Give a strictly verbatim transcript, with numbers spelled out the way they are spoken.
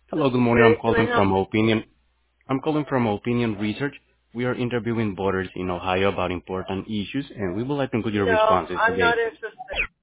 Hello, good morning. I'm Yes, can calling I help? from Opinion. I'm calling from Opinion Research. We are interviewing voters in Ohio about important issues, and we would like to include your No, responses I'm today. not interested.